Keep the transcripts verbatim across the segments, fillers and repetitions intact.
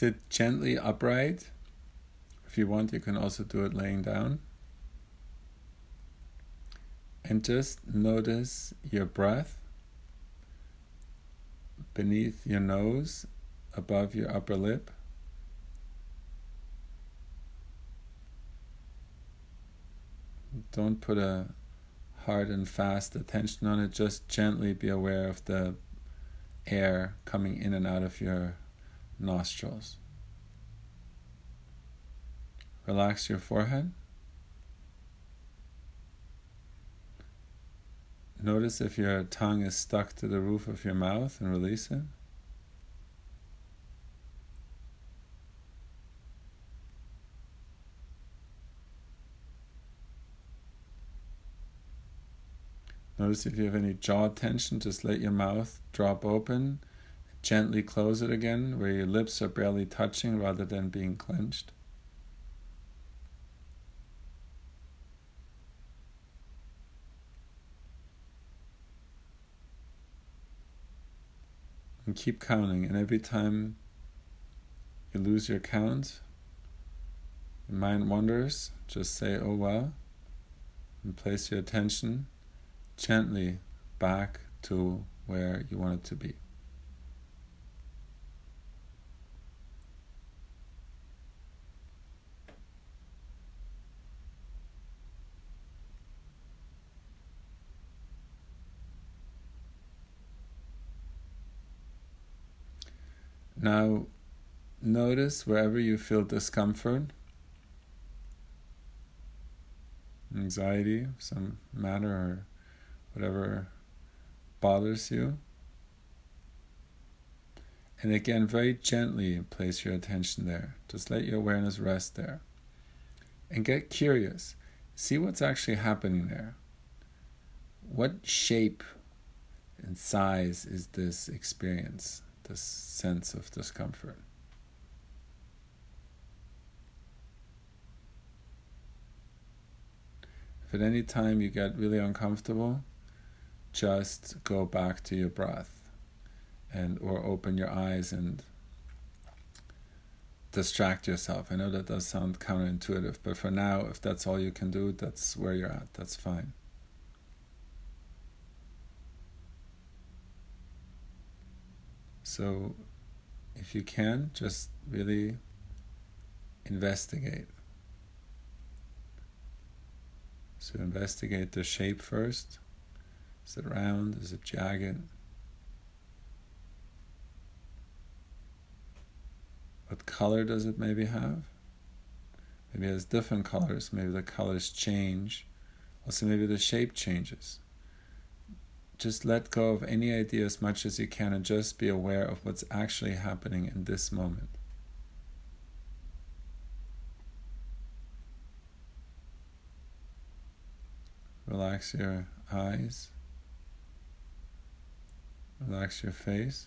Sit gently upright. If you want, you can also do it laying down. And just notice your breath beneath your nose, above your upper lip. Don't put a hard and fast attention on it. Just gently be aware of the air coming in and out of your nostrils. Relax your forehead. Notice if your tongue is stuck to the roof of your mouth and release it. Notice if you have any jaw tension, just let your mouth drop open. Gently close it again, where your lips are barely touching rather than being clenched. And keep counting, and every time you lose your count, your mind wanders, just say, oh well, and place your attention gently back to where you want it to be. Now, notice wherever you feel discomfort, anxiety, some matter, or whatever bothers you. And again, very gently place your attention there. Just let your awareness rest there. And get curious. See what's actually happening there. What shape and size is this experience? This sense of discomfort. If at any time you get really uncomfortable, just go back to your breath, and or open your eyes and distract yourself. I know that does sound counterintuitive, but for now, if that's all you can do, that's where you're at. That's fine. So, if you can, just really investigate. So investigate the shape first. Is it round? Is it jagged? What color does it maybe have? Maybe it has different colors. Maybe the colors change. Also, maybe the shape changes. Just let go of any idea as much as you can and just be aware of what's actually happening in this moment. Relax your eyes. Relax your face.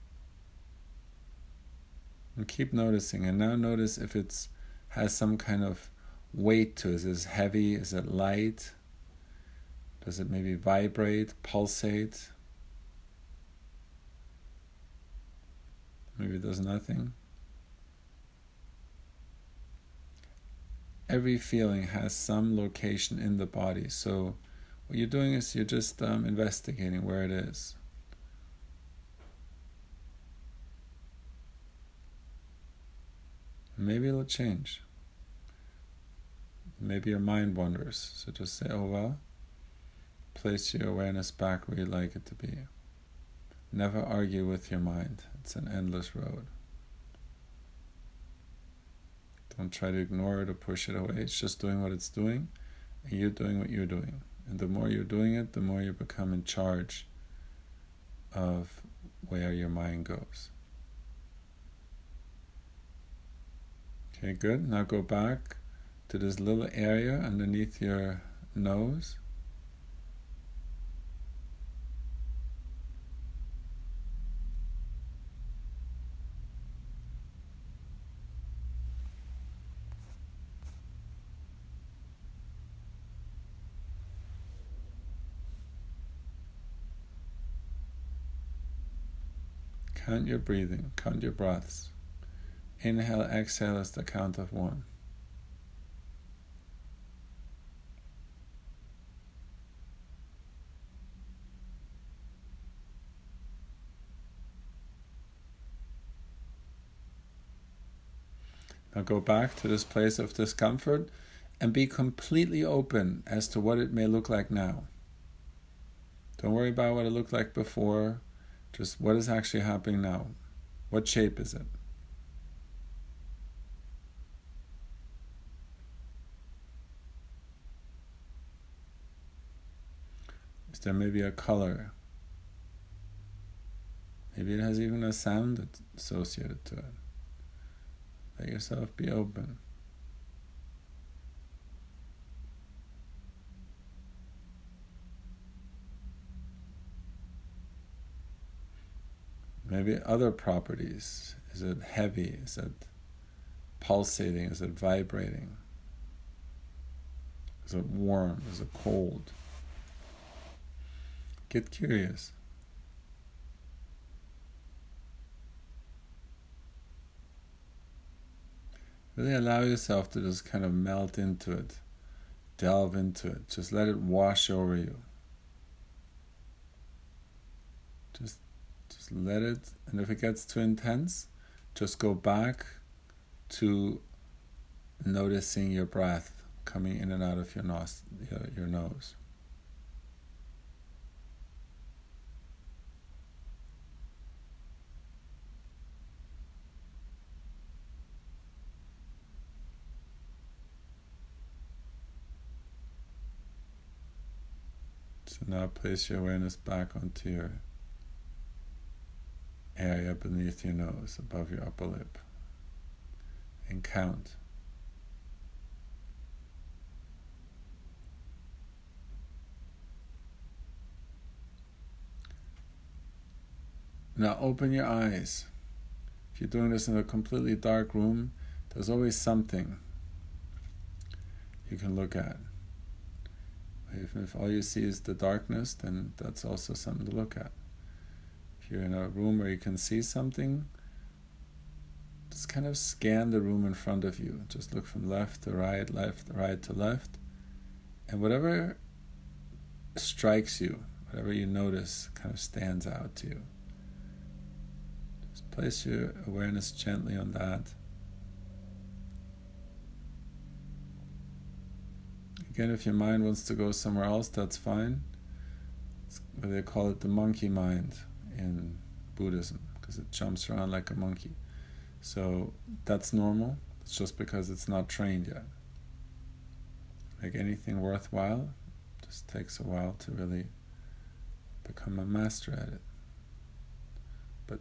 And keep noticing. And now notice if it has some kind of weight to it. Is it heavy? Is it light? Does it maybe vibrate, pulsate? Maybe it does nothing. Every feeling has some location in the body. So what you're doing is you're just um, investigating where it is. Maybe it'll change. Maybe your mind wanders. So just say, oh well. Place your awareness back where you'd like it to be. Never argue with your mind. It's an endless road. Don't try to ignore it or push it away. It's just doing what it's doing, and you're doing what you're doing. And the more you're doing it, the more you become in charge of where your mind goes. Okay, good. Now go back to this little area underneath your nose. Count your breathing, count your breaths. Inhale, exhale is the count of one. Now go back to this place of discomfort and be completely open as to what it may look like now. Don't worry about what it looked like before, just what is actually happening now. What shape is it? Is there maybe a color? Maybe it has even a sound associated to it. Let yourself be open. Maybe other properties. Is it heavy? Is it pulsating? Is it vibrating? Is it warm? Is it cold? Get curious. Really allow yourself to just kind of melt into it, delve into it. Just let it wash over you. Just, just let it, and if it gets too intense, just go back to noticing your breath coming in and out of your nose. Your, your nose. So now place your awareness back onto your area beneath your nose, above your upper lip, and count. Now open your eyes. If you're doing this in a completely dark room, there's always something you can look at. If, if all you see is the darkness, then that's also something to look at. If you're in a room where you can see something, just kind of scan the room in front of you. Just look from left to right, left, right to left. And whatever strikes you, whatever you notice kind of stands out to you. Just place your awareness gently on that. Again, if your mind wants to go somewhere else, that's fine. It's what they call it the monkey mind in Buddhism, because it jumps around like a monkey. So that's normal. It's just because it's not trained yet. Like anything worthwhile, it just takes a while to really become a master at it. But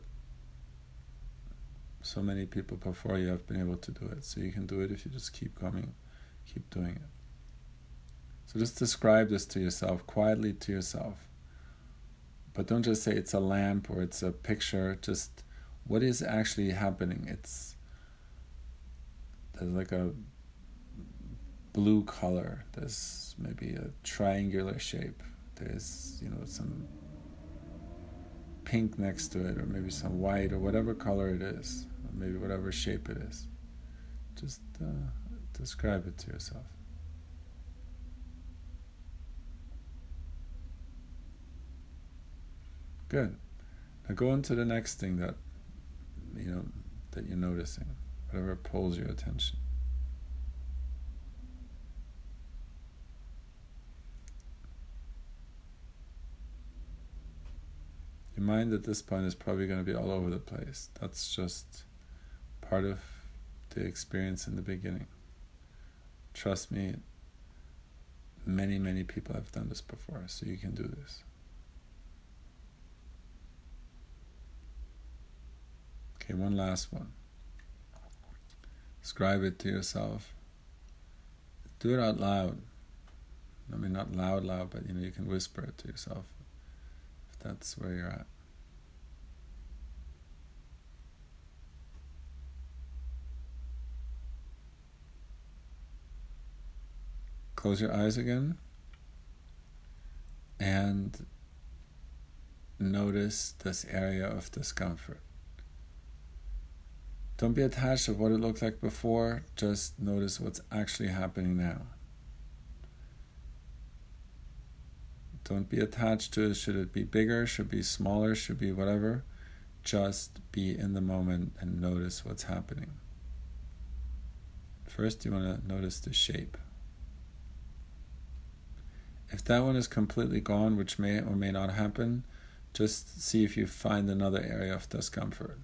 so many people before you have been able to do it, so you can do it if you just keep coming, keep doing it. So just describe this to yourself, quietly to yourself. But don't just say it's a lamp or it's a picture. Just what is actually happening. It's there's like a blue color. There's maybe a triangular shape. There's, you know, some pink next to it, or maybe some white, or whatever color it is, or maybe whatever shape it is. Just uh, describe it to yourself. Good. Now go on to the next thing that you know that you're noticing, whatever pulls your attention. Your mind at this point is probably going to be all over the place. That's just part of the experience in the beginning. Trust me, many, many people have done this before, so you can do this. Okay, one last one. Describe it to yourself. Do it out loud. I mean, not loud, loud, but you know, you can whisper it to yourself if that's where you're at. Close your eyes again and notice this area of discomfort. Don't be attached to what it looked like before. Just notice what's actually happening now. Don't be attached to it. Should it be bigger? Should it be smaller? Should it be whatever? Just be in the moment and notice what's happening. First, you want to notice the shape. If that one is completely gone, which may or may not happen, just see if you find another area of discomfort.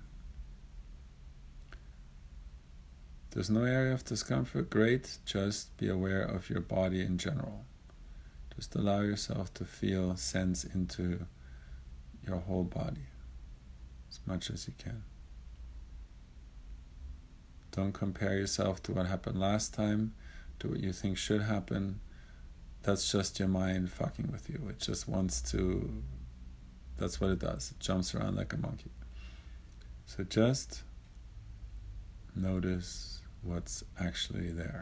If there's no area of discomfort, great. Just be aware of your body in general. Just allow yourself to feel, sense into your whole body as much as you can. Don't compare yourself to what happened last time, to what you think should happen. That's just your mind fucking with you. It just wants to, that's what it does. It jumps around like a monkey. So just notice what's actually there.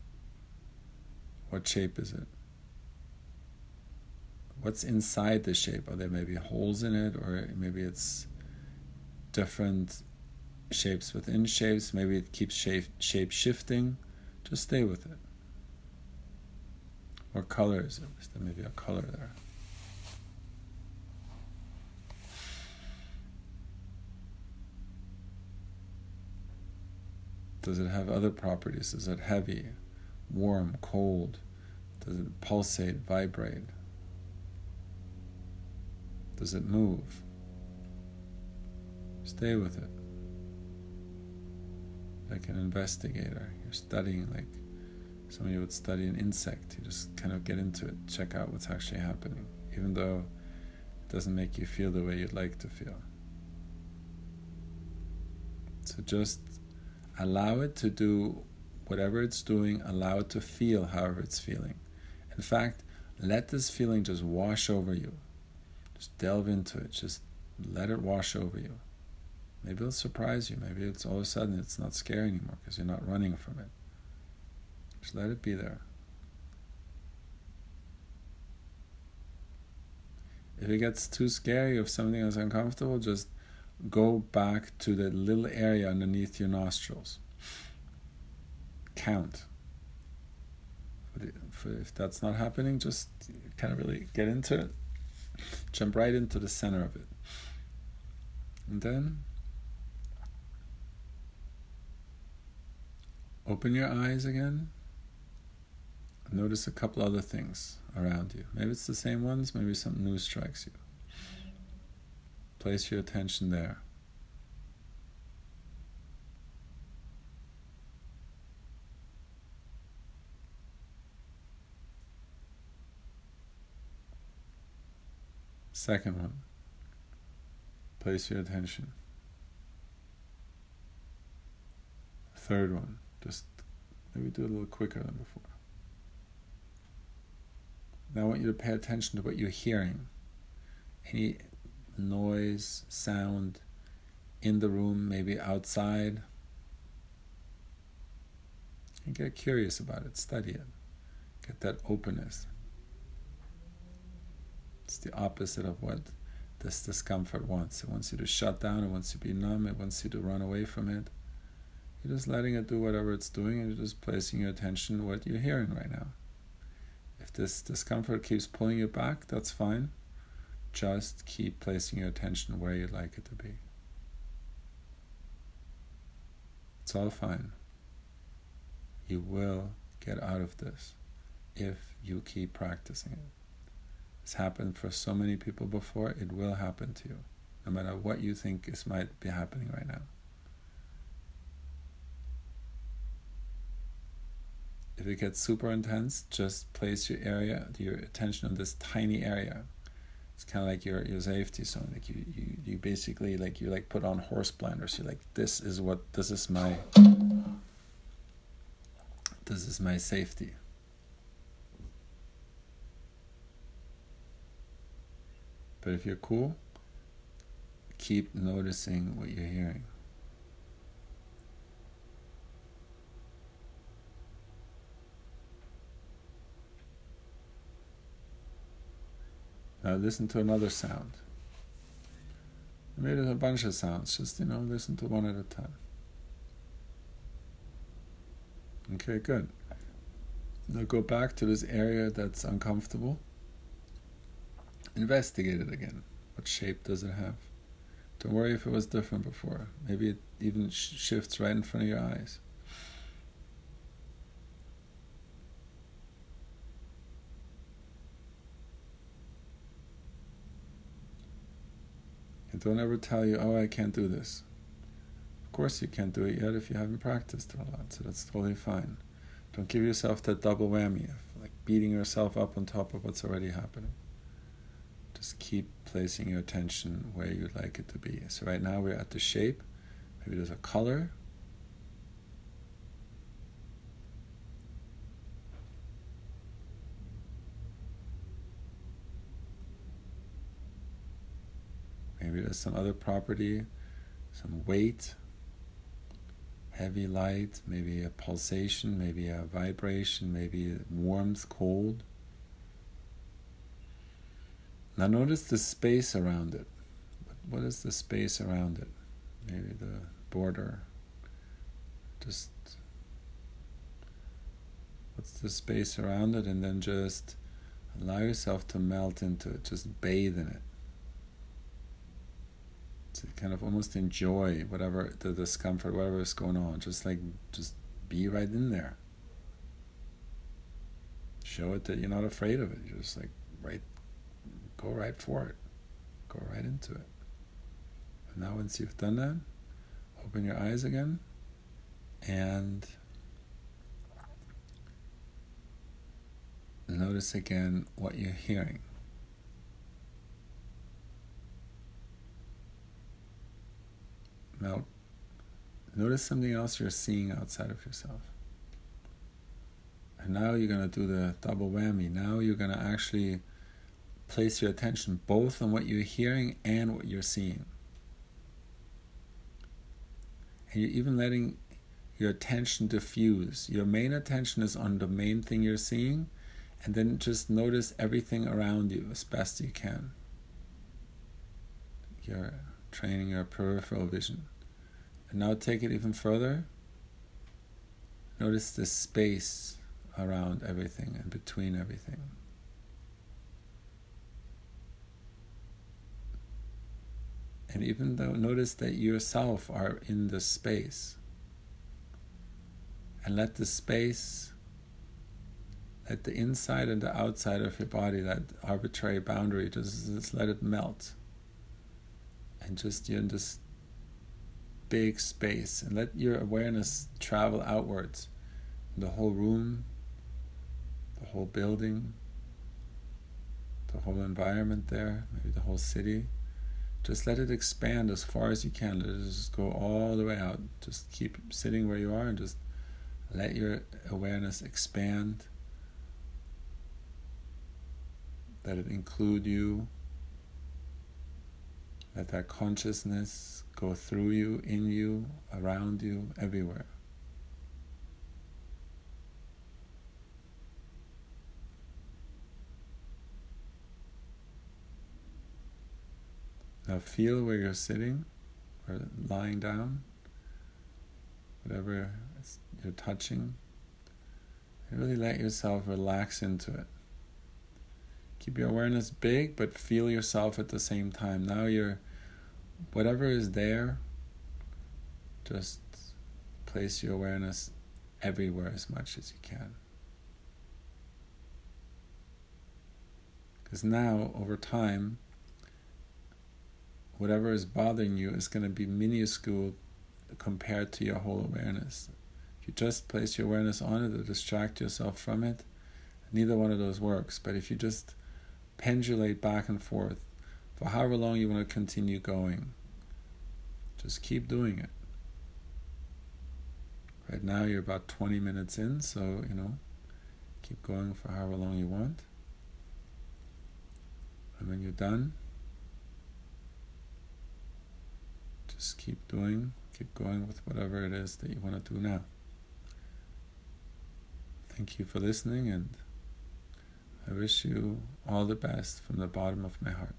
What shape is it? What's inside the shape? Are there maybe holes in it, or maybe it's different shapes within shapes? Maybe it keeps shape, shape shifting. Just stay with it. What color is it? Is there maybe a color there? Does it have other properties? Is it heavy, warm, cold? Does it pulsate, vibrate? Does it move? Stay with it. Like an investigator. You're studying like somebody would study an insect. You just kind of get into it, check out what's actually happening, even though it doesn't make you feel the way you'd like to feel. So just allow it to do whatever it's doing, allow it to feel however it's feeling. In fact, let this feeling just wash over you. Just delve into it, just let it wash over you. Maybe it'll surprise you, maybe it's all of a sudden it's not scary anymore because you're not running from it. Just let it be there. If it gets too scary, if something is uncomfortable, just go back to the little area underneath your nostrils. Count. If that's not happening, just kind of really get into it. Jump right into the center of it. And then open your eyes again. Notice a couple other things around you. Maybe it's the same ones, maybe something new strikes you. Place your attention there. Second one. Place your attention. Third one. Just maybe do it a little quicker than before. Now I want you to pay attention to what you're hearing. Any noise, sound in the room, maybe outside. And get curious about it, study it. Get that openness. It's the opposite of what this discomfort wants. It wants you to shut down, it wants you to be numb, it wants you to run away from it. You're just letting it do whatever it's doing, and you're just placing your attention on what you're hearing right now. If this discomfort keeps pulling you back, that's fine. Just keep placing your attention where you'd like it to be. It's all fine. You will get out of this if you keep practicing it. It's happened for so many people before, it will happen to you, no matter what you think is might be happening right now. If it gets super intense, just place your area, your attention on this tiny area. It's kind of like your, your safety zone. Like you, you, you basically like you like put on horse blinders. You're like, this is what this is my this is my safety. But if you're cool, keep noticing what you're hearing. Now listen to another sound. Maybe there's a bunch of sounds, just, you know, listen to one at a time. Okay, good. Now go back to this area that's uncomfortable. Investigate it again. What shape does it have? Don't worry if it was different before. Maybe it even sh- shifts right in front of your eyes. And don't ever tell you, oh, I can't do this. Of course you can't do it yet if you haven't practiced it a lot, so that's totally fine. Don't give yourself that double whammy of like beating yourself up on top of what's already happening. Just keep placing your attention where you'd like it to be. So right now we're at the shape. Maybe there's a color. Maybe there's some other property, some weight, heavy light, maybe a pulsation, maybe a vibration, maybe warmth, cold. Now notice the space around it. What is the space around it? Maybe the border. Just what's the space around it, and then just allow yourself to melt into it. Just bathe in it. To kind of almost enjoy whatever the discomfort, whatever is going on. Just like, just be right in there. Show it that you're not afraid of it. You're just like, right, go right for it. Go right into it. And now once you've done that, open your eyes again and notice again what you're hearing. Now, notice something else you're seeing outside of yourself. And now you're going to do the double whammy. Now you're going to actually place your attention both on what you're hearing and what you're seeing. And you're even letting your attention diffuse. Your main attention is on the main thing you're seeing, and then just notice everything around you as best you can. You're training your peripheral vision. And now take it even further. Notice the space around everything and between everything. And even though, notice that you yourself are in the space. And let the space, let the inside and the outside of your body, that arbitrary boundary, just, just let it melt. And just you're in this big space. And let your awareness travel outwards. The whole room, the whole building, the whole environment there, maybe the whole city. Just let it expand as far as you can. Let it just go all the way out. Just keep sitting where you are and just let your awareness expand. Let it include you. Let that consciousness go through you, in you, around you, everywhere. Now feel where you're sitting or lying down, whatever you're touching, and really let yourself relax into it. Keep your awareness big, but feel yourself at the same time. Now you're, whatever is there, just place your awareness everywhere as much as you can. Because now, over time, whatever is bothering you is going to be minuscule compared to your whole awareness. If you just place your awareness on it or distract yourself from it, neither one of those works. But if you just pendulate back and forth for however long you want to continue going, just keep doing it. Right now you're about twenty minutes in, so, you know, keep going for however long you want. And when you're done, just keep doing, keep going with whatever it is that you want to do now. Thank you for listening, and I wish you all the best from the bottom of my heart.